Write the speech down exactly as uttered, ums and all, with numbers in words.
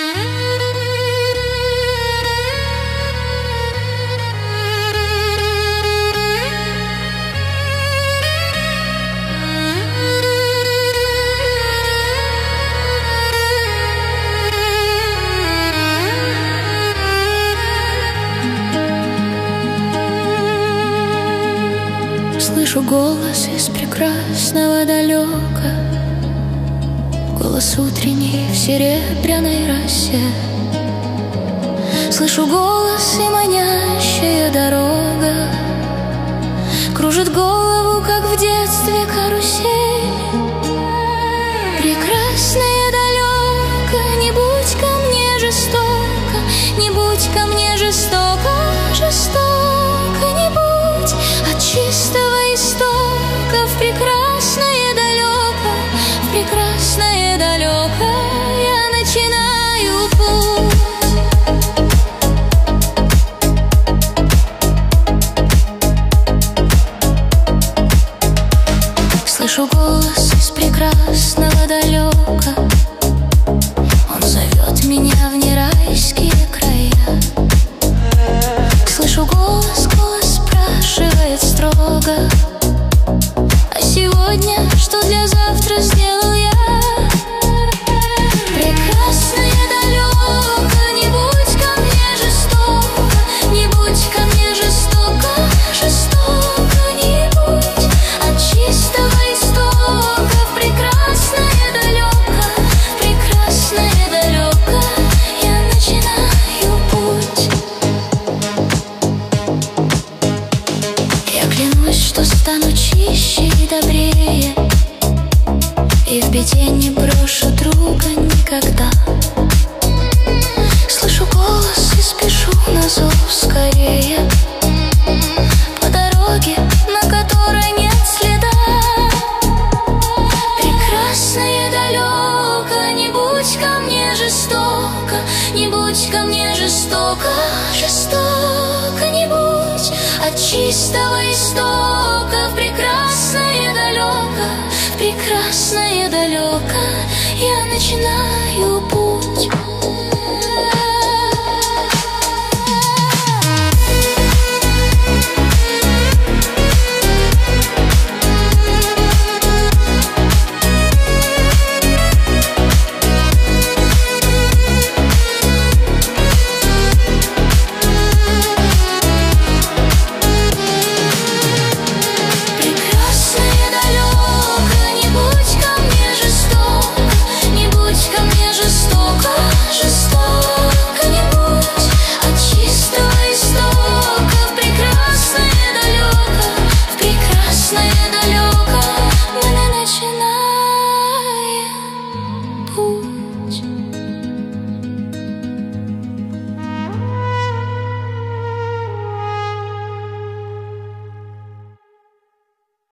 Слышу голос из прекрасного далека, голос утренний в серебряной росе. Слышу голос и манящая дорога кружит голову, как в детстве карусель. Прекрасная далека, не будь ко мне жестоко, не будь ко мне жестоко, жестоко не будь. От чистого истока в прекрасное далеко, в прекрасное далеко я начинаю путь. Слышу голос из прекрасного далека, он зовет меня в нерайские края. Слышу голос, голос спрашивает строго: а сегодня что для завтра сделал я? Прекрасное далеко, не будь ко мне жестоко, не будь ко мне жестоко, жестоко не будь. От чистого истока в прекрасное далеко, в прекрасное далеко я начинаю путь. Я клянусь, что стану чище и добрее, и в беде не брошу друга никогда. Слышу голос и спешу на зов скорее, по дороге, на которой нет следа. Прекрасное далеко, не будь ко мне жестоко, не будь ко мне жестоко, жестоко не будь. От чистого истока в прекрасное далеко, в прекрасное далеко я начинаю путь.